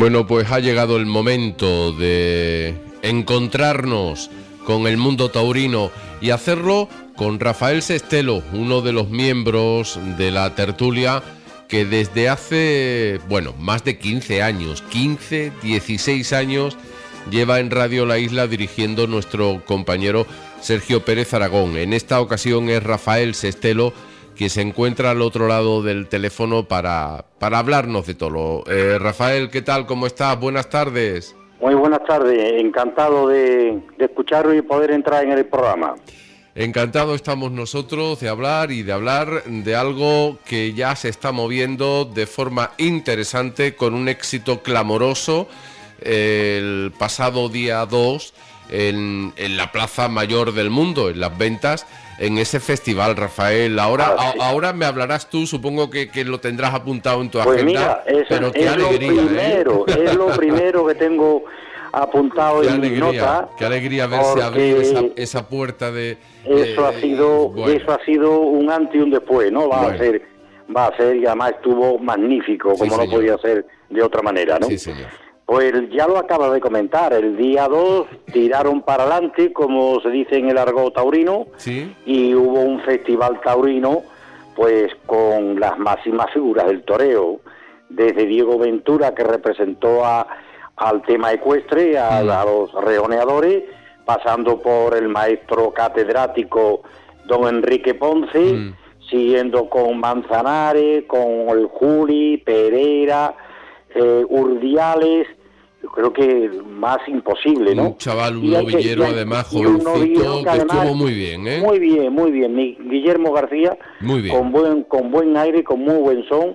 Bueno, pues ha llegado el momento de encontrarnos con el mundo taurino y hacerlo con Rafael Sestelo, uno de los miembros de la tertulia que desde hace, más de 16 años, lleva en Radio La Isla dirigiendo nuestro compañero Sergio Pérez Aragón. En esta ocasión es Rafael Sestelo que se encuentra al otro lado del teléfono para hablarnos de todo. Rafael, ¿qué tal? ¿Cómo estás? Buenas tardes. Muy buenas tardes, encantado de escucharlo y poder entrar en el programa. Encantado estamos nosotros de hablar de algo que ya se está moviendo de forma interesante, con un éxito clamoroso el pasado día 2 en la Plaza Mayor del Mundo, en las ventas, en ese festival, Rafael. Ahora me hablarás tú, supongo que lo tendrás apuntado en tu agenda. Mira, pero qué alegría, es lo primero que tengo apuntado en mis notas. Qué alegría verse abrir esa puerta de... Eso ha sido un antes y un después, ¿no? Va a ser, y además estuvo magnífico, como no podía ser de otra manera, ¿no? Sí, señor. Pues ya lo acaba de comentar, el día 2 tiraron para adelante, como se dice en el argot taurino, ¿sí? Y hubo un festival taurino, pues con las máximas figuras del toreo, desde Diego Ventura, que representó al tema ecuestre, a los rejoneadores, pasando por el maestro catedrático don Enrique Ponce, siguiendo con Manzanares, con el Juli, Pereira, Urdiales. Yo creo que más imposible, ¿no? Un chaval, un novillero, además, jovencito, que estuvo muy bien, ¿eh? Muy bien. Guillermo García, muy bien. Con buen aire, con muy buen son,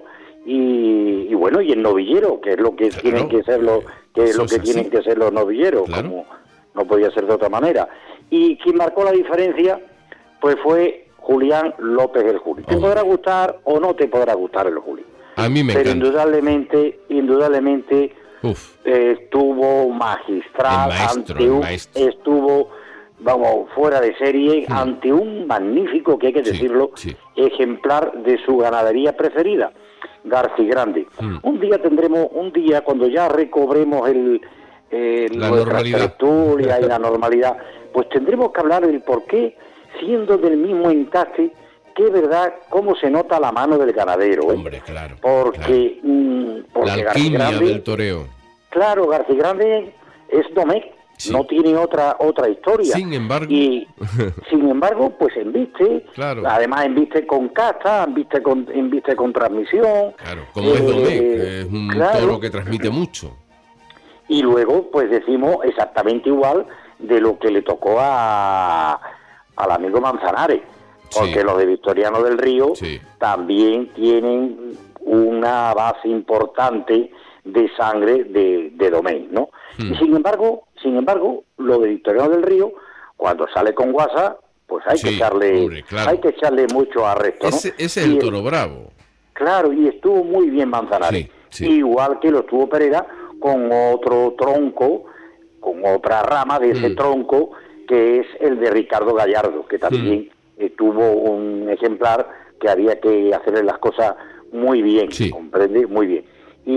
y bueno, y el novillero, que es lo que tienen que ser tienen que ser los novilleros, claro, como no podía ser de otra manera. Y quien marcó la diferencia, pues fue Julián López el Juli. Te podrá gustar o no te podrá gustar el Juli. A mí me encanta. Pero indudablemente estuvo magistral, estuvo, fuera de serie, ante un magnífico, que hay que decirlo, ejemplar de su ganadería preferida, García Grande. Un día cuando ya recobremos nuestra tertulia y la normalidad, pues tendremos que hablar del por qué, siendo del mismo encaje, que es verdad cómo se nota la mano del ganadero, ¿eh? Hombre, claro. Porque la alquimia del toreo. Claro, García Grande es Domecq, no tiene otra historia. Sin embargo, pues embiste, además embiste con casta, embiste con transmisión. Claro, como es Domecq, es un toro que transmite mucho. Y luego, pues decimos exactamente igual de lo que le tocó al amigo Manzanares, porque los de Victoriano del Río también tienen una base importante de sangre de Domecq, ¿no? Y sin embargo, lo de Victoriano del Río, cuando sale con guasa, pues hay que echarle mucho arresto, ¿no? Ese es el toro bravo. Claro, y estuvo muy bien Manzanares. Igual que lo estuvo Pereira, con otro tronco, con otra rama de ese tronco, que es el de Ricardo Gallardo, que también tuvo un ejemplar que había que hacerle las cosas muy bien, ¿comprende? Muy bien.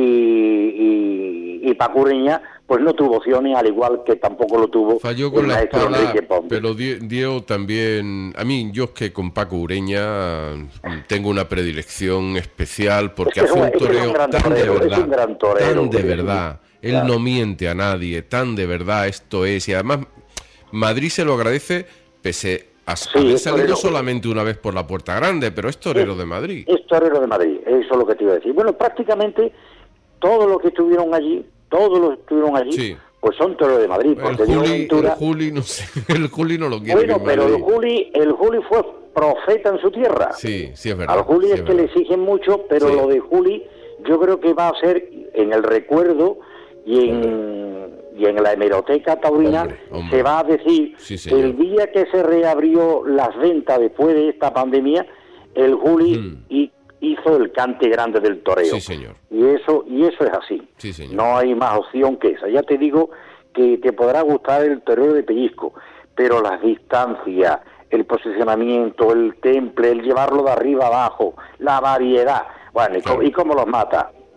Y Paco Ureña, pues no tuvo opciones, al igual que tampoco lo tuvo. Falló con el la maestro espada, Enrique Ponce. pero dio también... A mí, yo es que con Paco Ureña tengo una predilección especial, porque hace un toreo tan de verdad. Él no miente a nadie, tan de verdad esto es. Y además, Madrid se lo agradece, pese a haber salido solamente una vez por la Puerta Grande, pero es torero de Madrid. Es torero de Madrid, eso es lo que te iba a decir. Bueno, prácticamente todos los que estuvieron allí, pues son toreros de Madrid. Porque el Juli, no sé, el Juli no lo quiere. Bueno, pero el Juli fue profeta en su tierra. Sí, es verdad. Al Juli es que le exigen mucho, pero lo de Juli yo creo que va a ser en el recuerdo y en la hemeroteca taurina. Hombre. Se va a decir el día que se reabrió las ventas después de esta pandemia, el Juli hizo el cante grande del toreo. Sí, señor. Y eso es así. Sí, señor. No hay más opción que esa. Ya te digo que te podrá gustar el toreo de pellizco, pero las distancias, el posicionamiento, el temple, el llevarlo de arriba abajo, la variedad. Bueno, ¿y cómo los mata?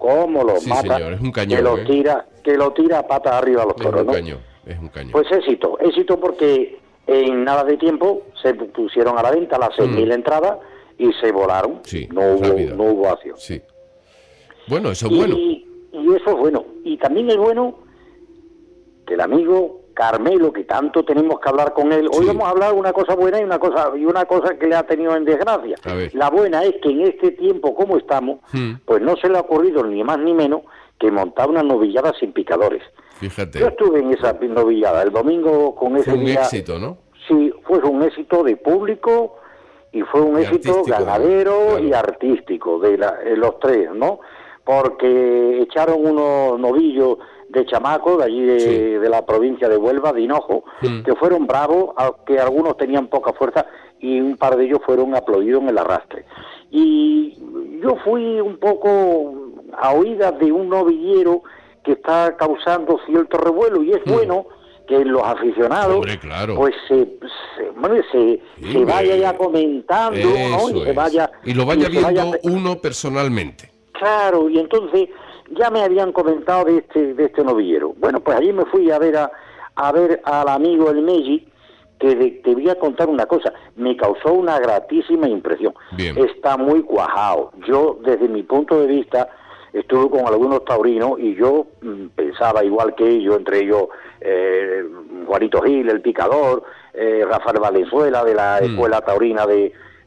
cómo los mata, señor, es un cañón, que lo tira a patas arriba a los toros, ¿no? Es un cañón. Pues éxito porque en nada de tiempo se pusieron a la venta las 6.000 entradas y se volaron. Sí, no hubo acción. Sí. Bueno, eso es bueno. Y eso es bueno. Y también es bueno que el amigo Carmelo, que tanto tenemos que hablar con él, hoy vamos a hablar una cosa buena y una cosa que le ha tenido en desgracia. La buena es que en este tiempo como estamos, pues no se le ha ocurrido ni más ni menos que montar una novillada sin picadores. Fíjate. Yo estuve en esa novillada el domingo con ese día. Fue un éxito, ¿no? Sí, fue un éxito de público y fue un éxito ganadero y artístico de los tres, ¿no? Porque echaron unos novillos de chamacos de allí de la provincia de Huelva, de Hinojo, que fueron bravos, aunque algunos tenían poca fuerza y un par de ellos fueron aplaudidos en el arrastre. Y yo fui un poco a oídas de un novillero que está causando cierto revuelo, y es bueno que los aficionados pues se vaya ya comentando, ¿no? Y lo vaya viendo uno personalmente. Claro, y entonces ya me habían comentado de este novillero. Bueno, pues allí me fui a ver al amigo El Meggi, que te voy a contar una cosa, me causó una gratísima impresión. Bien. Está muy cuajado. Yo, desde mi punto de vista, estuve con algunos taurinos y yo pensaba igual que ellos, entre ellos Juanito Gil, el picador, Rafael Valenzuela de la escuela taurina de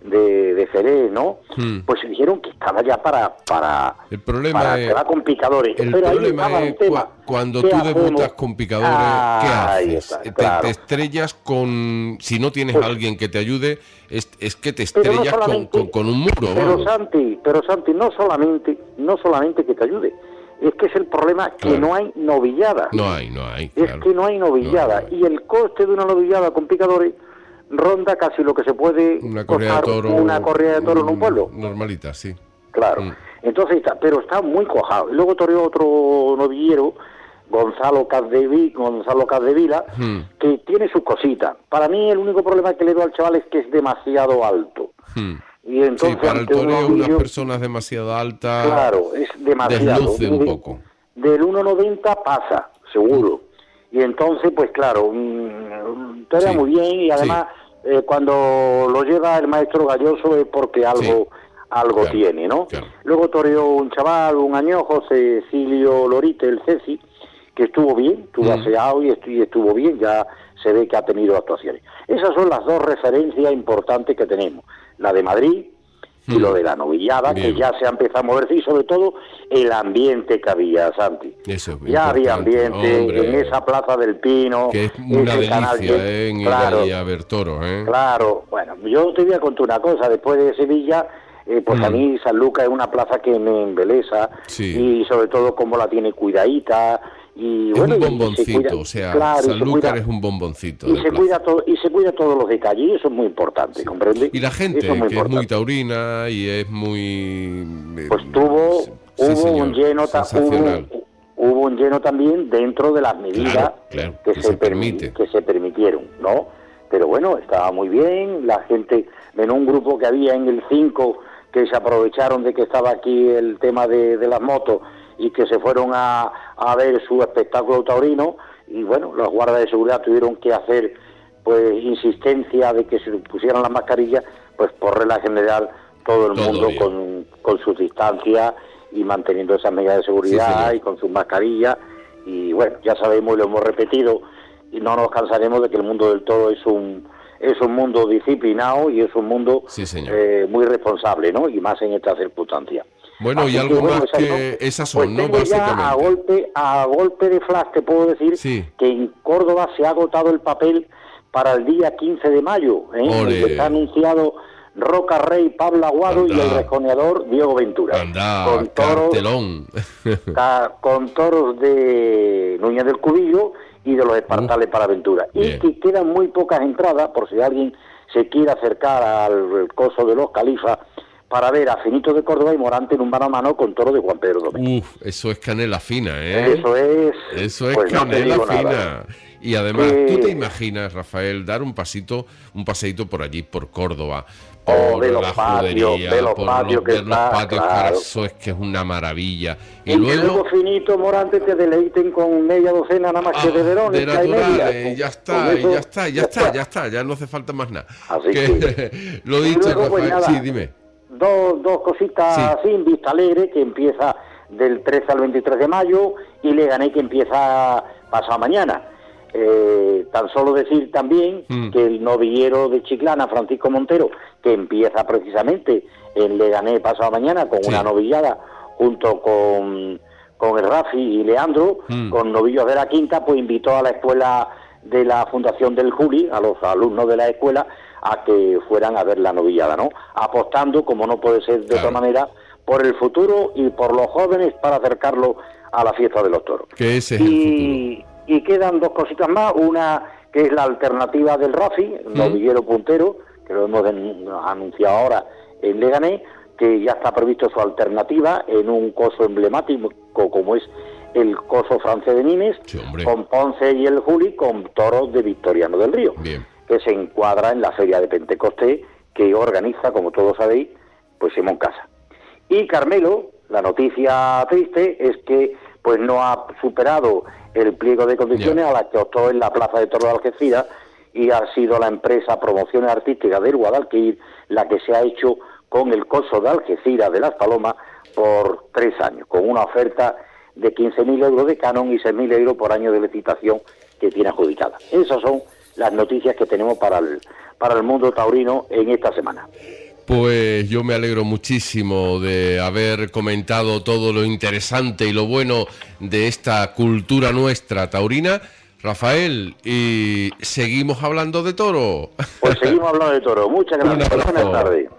Jerez, ¿no? Pues se dijeron que estaba ya para el problema que va con picadores. El pero problema es cuando tú debutas con picadores, ¿qué haces? Te estrellas con... Si no tienes a alguien que te ayude, es que te estrellas con un muro. Pero Santi, no solamente que te ayude, es que es el problema que no hay novillada. No hay. Es que no hay novillada. Y el coste de una novillada con picadores ronda casi lo que se puede una corrida de toro en un pueblo. Normalita, sí. Claro. Entonces pero está muy cuajado. Luego toreó otro novillero, Gonzalo Capdevila, que tiene sus cositas. Para mí el único problema que le doy al chaval es que es demasiado alto. Y entonces, para el toreo unas personas demasiado altas, claro, es demasiado. Desluce un poco. Del 1,90 pasa, seguro. Y entonces, pues claro, torea muy bien, y además cuando lo lleva el maestro Galloso es porque algo tiene, ¿no? Claro. Luego toreó un chaval, un añojo, Cecilio Lorite, el Ceci, que estuvo bien, estuvo aseado y estuvo bien, ya se ve que ha tenido actuaciones. Esas son las dos referencias importantes que tenemos, la de Madrid y lo de la novillada, que ya se ha empezado a moverse, y sobre todo el ambiente que había, Santi. Eso es ya había ambiente, hombre, en esa Plaza del Pino. Que es una delicia, en claro, ir a ver toros, Claro, bueno, yo te voy a contar una cosa, después de Sevilla, pues a mí San Lucas es una plaza que me embelesa, y sobre todo como la tiene cuidadita. Y es bueno, un bomboncito, Sanlúcar es un bomboncito. Y se cuida todos los detalles, y eso es muy importante, ¿comprende? Y la gente, que es muy taurina y es muy... Pues hubo un lleno también dentro de las medidas que se permitieron, ¿no? Pero bueno, estaba muy bien, la gente, en un grupo que había en el 5, que se aprovecharon de que estaba aquí el tema de las motos, y que se fueron a ver su espectáculo taurino, y bueno, los guardas de seguridad tuvieron que hacer pues insistencia de que se pusieran las mascarillas, pues por regla general todo el mundo con sus distancias y manteniendo esas medidas de seguridad y con sus mascarillas. Y bueno, ya sabemos y lo hemos repetido y no nos cansaremos de que el mundo del toro es un mundo disciplinado y es un mundo muy responsable, ¿no? Y más en estas circunstancias. Bueno, así y algo más que esas son, pues ¿no? Básicamente. A golpe de flash te puedo decir que en Córdoba se ha agotado el papel para el día 15 de mayo, en el que está anunciado Roca Rey, Pablo Aguado y el rejoneador Diego Ventura. Con cartelón. Con toros de Núñez del Cubillo y de los Espartales para Ventura. Bien. Y que quedan muy pocas entradas, por si alguien se quiere acercar al coso de los Califas, para ver a Finito de Córdoba y Morante en un mano a mano con toro de Juan Pedro Domínguez. Eso es canela fina, ¿eh? Eso es pues canela no fina. Nada. Y además, ¿tú te imaginas, Rafael, dar un paseíto por allí, por Córdoba, por la judería, ver los patios, claro. Eso es que es una maravilla. Y luego Finito, Morante te deleiten con media docena nada más que de verones. De naturales, ya está, ya no hace falta más nada. Así que lo dicho, luego, Rafael, pues nada, sí, dime. Dos cositas así, en Vista Alegre, que empieza del 13 al 23 de mayo, y Leganés, que empieza pasado mañana. Tan solo decir también que el novillero de Chiclana, Francisco Montero, que empieza precisamente en Leganés pasado mañana con una novillada junto con el Rafi y Leandro, con novillos de la quinta, pues invitó a la escuela de la Fundación del Juli, a los alumnos de la escuela, a que fueran a ver la novillada, ¿no? Apostando, como no puede ser de otra manera, por el futuro y por los jóvenes para acercarlo a la fiesta de los toros. Que ese es el futuro. Y quedan dos cositas más, una que es la alternativa del Rafi, novillero puntero, que lo hemos anunciado ahora en Leganés, que ya está previsto su alternativa en un coso emblemático como es el coso francés de Nimes, con Ponce y el Juli, con toros de Victoriano del Río, que se encuadra en la Feria de Pentecostés, que organiza, como todos sabéis, pues Simón Casa. Y Carmelo, la noticia triste es que pues no ha superado el pliego de condiciones a la que optó en la Plaza de Toros de Algeciras, y ha sido la empresa Promociones Artísticas del Guadalquivir la que se ha hecho con el coso de Algeciras de Las Palomas por 3 años, con una oferta de 15.000 euros de canon y 6.000 euros por año de licitación que tiene adjudicada. Esas son las noticias que tenemos para el mundo taurino en esta semana. Pues yo me alegro muchísimo de haber comentado todo lo interesante y lo bueno de esta cultura nuestra taurina, Rafael, y seguimos hablando de toro. Pues seguimos hablando de toro. Muchas gracias. Buenas tardes.